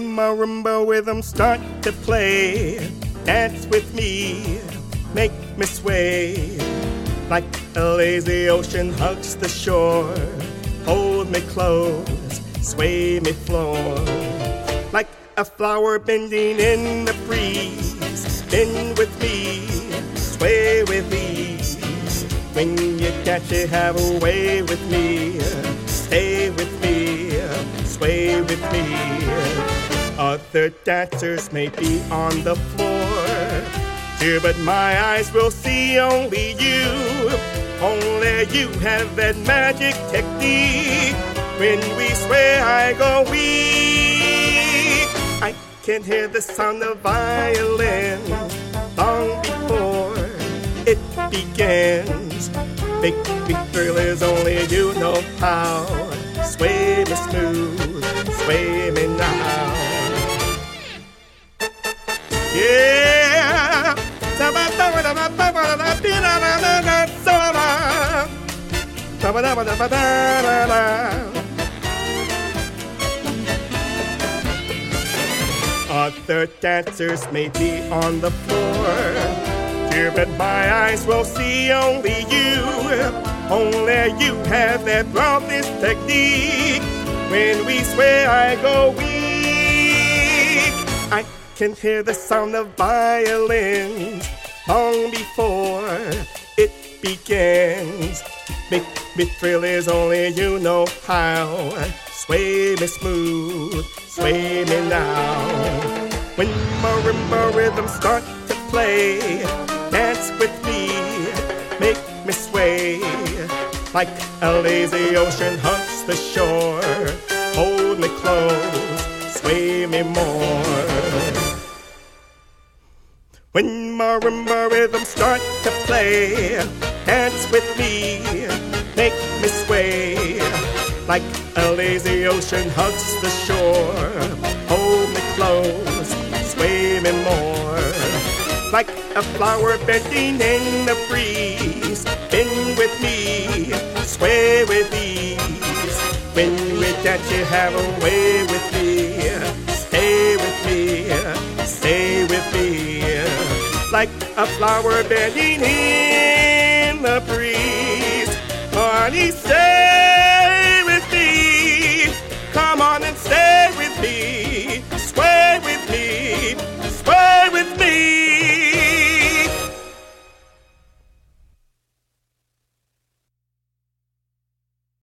marimba rhythm start to play, dance with me, make me sway. Like a lazy ocean hugs the shore, hold me close, sway me floor. Like a flower bending in the breeze, bend with me, sway with ease. When you catch it, have a way with me, stay with me, sway with me. Other dancers may be on the floor, dear, but my eyes will see only you. Only you have that magic technique. When we sway, I go weak. I can hear the sound of violin long before it begins. Big thrill is only you know how. Sway me smooth, sway me now. Yeah. Other dancers may be on the floor, dear, but my eyes will see only you. Only you have that flawless technique. When we sway, I go weak. I can hear the sound of violins long before it begins. Make me thrill is only you know how. Sway me smooth, sway me now. When marimba rhythms start to play, dance with me, make me sway. Like a lazy ocean hugs the shore, hold me close, sway me more. When marimba rhythms start to play, dance with me, make me sway. Like a lazy ocean hugs the shore, hold me close, sway me more. Like a flower bending in the breeze, bend with me, sway with ease. When we dance, you have a way with me, stay with me, stay with me. Like a flower bending in the breeze, honey, stay with me. Come on and stay with me.